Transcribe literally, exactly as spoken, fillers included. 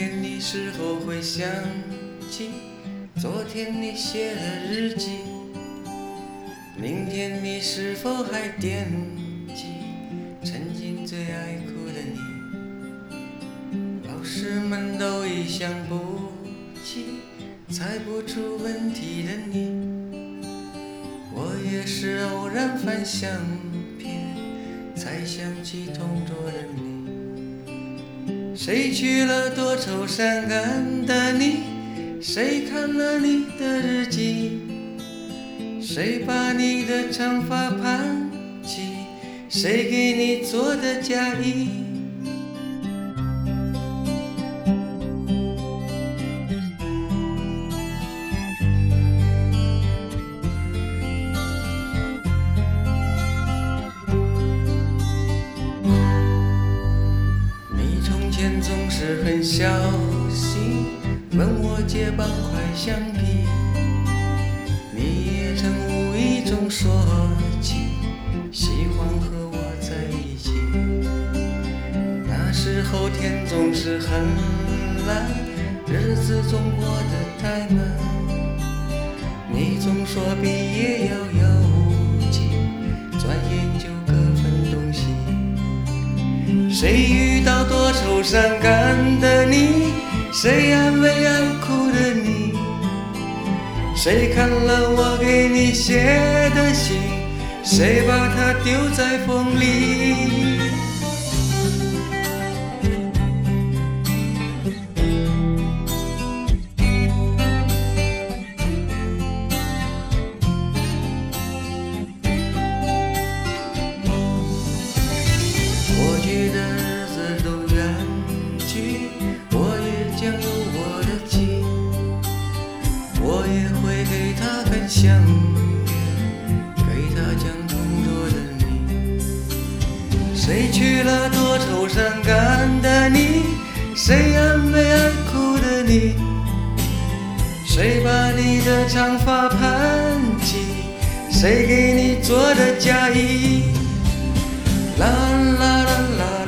天你是否会想起昨天你写的日记？明天你是否还惦记曾经最爱哭的你？老师们都已想不起猜不出问题的你，我也是偶然翻相片才想起同桌的你。谁去了多愁善感的你？谁看了你的日记？谁把你的长发盘起？谁给你做的嫁衣？你从前总是很小心问我借半块橡皮，你也曾无意中说起喜欢和我在一起。那时候天总是很蓝，日子总过得太慢，你总说毕业遥遥无期，转眼就各分东西。谁遇到多愁善感的你？谁安慰爱哭的你？谁看了我给你写的信？谁把它丢在风里？我觉得日子都远去，我也将有我的妻，我也会给她看相片，给她讲同桌的你。谁去了多愁善感的你？谁安慰爱哭的你？谁把你的长发盘起？谁给你做的嫁衣？啦啦啦啦。